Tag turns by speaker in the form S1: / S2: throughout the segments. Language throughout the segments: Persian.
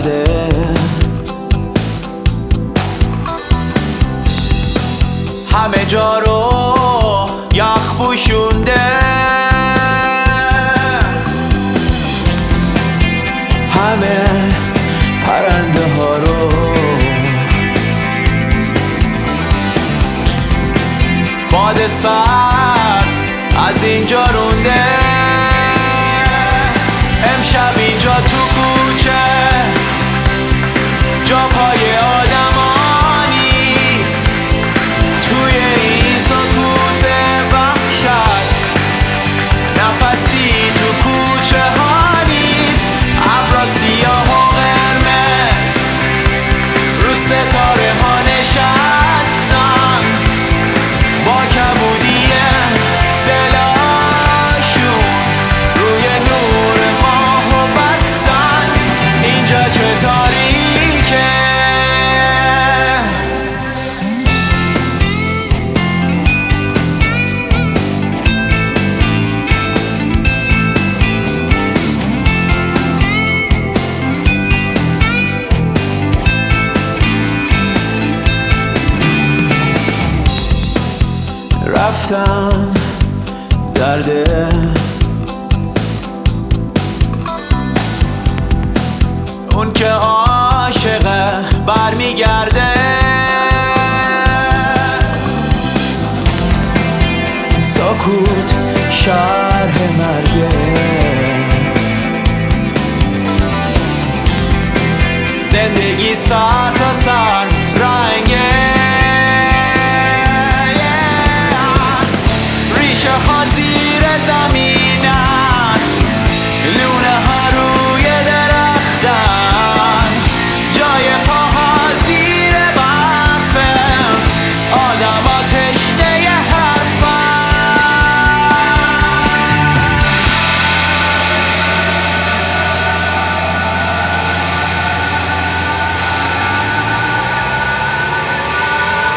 S1: کرده، همه جا رو یخ پوشونده، همه پرنده ها رو باد سرد از اینجا رونده. امشب اینجا تو کوچه جا پای آدما نیست، توی این سکوت وحشت نفسی تو کوچه ها نیست. ابرا سیاه و قرمز رو ستاره ها نشستن، با کبودی دلاشون روی نور ماهو بستن. اینجا چه تاریکه، رفتن درده، اون که عاشقه برمیگرده. سکوت شرح مرگه، زندگی سر تا سر رنگه. ها زیر زمینن، لونه ها روی درختن، جای پاها زیر برفه، آدم ها تشنه حرفن.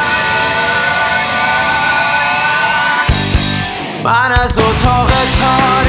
S1: من از اتاق تا